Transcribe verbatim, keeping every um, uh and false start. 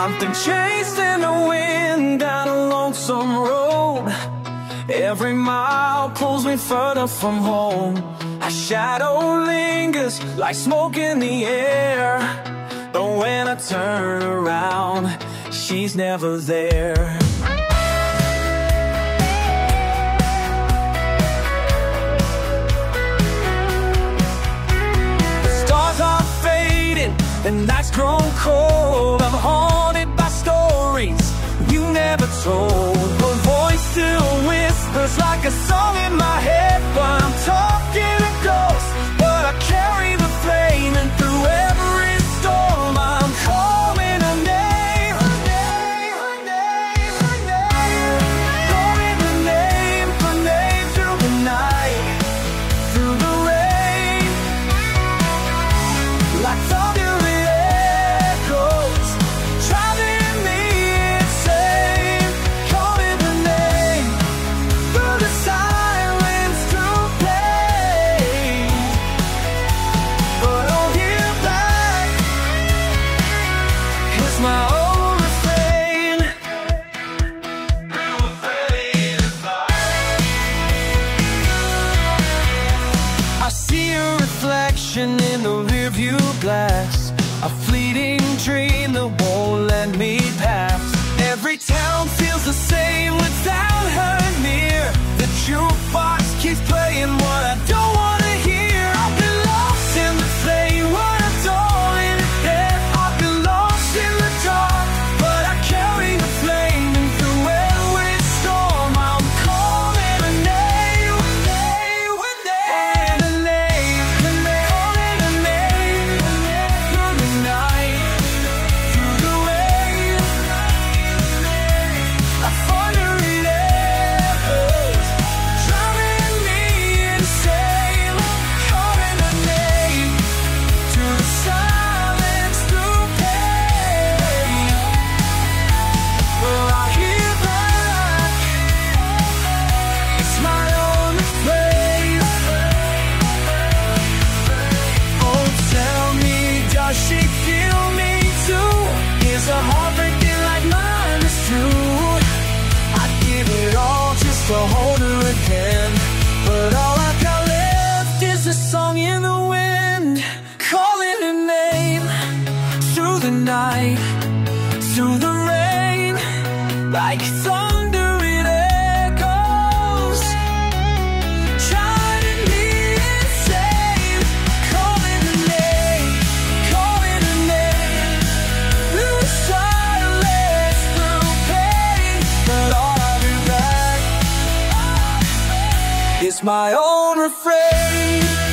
I've been chasing the wind down a lonesome road. Every mile pulls me further from home. A shadow lingers like smoke in the air, but when I turn around, she's never there. The stars are fading, the night's grown cold. I'm haunted by stories you never told. Her voice still whispers like a song in my head, but I'm talking to ghosts. But I carry the flame, and through every storm I'm calling her name, her name, her name, her name. Calling her name, her name through the night, through the rain. Like thunder it echoes, driving me insane. Calling her name through the silence, through pain. But all here back is my own refrain. I see a reflection in the rearview glass, a fleeting dream that won't let me pass. Every town feels the same without her near. The jukebox keeps playing what I don't want to hear. I've been lost in the flame, what I don't in the death. I've been lost in the dark, but I carry the flame, and through every storm I'm calling her name, her name, her name, her name, her name, calling her name, through the night, through the rain. I thunder it echoes, driving me insane. Calling her name to the silence, through pain. Well, I hear back, it's my own refrain. Oh, tell me, does she feel me too? Is her heart breaking like mine is true? I'd give it all just to hold her again, but all I've got left is a song in the wind, calling her name through the night, through the rain. Like thunder it echoes, driving me insane. Calling her name, calling her name, through silence, through pain. But all I'll be back is my own refrain.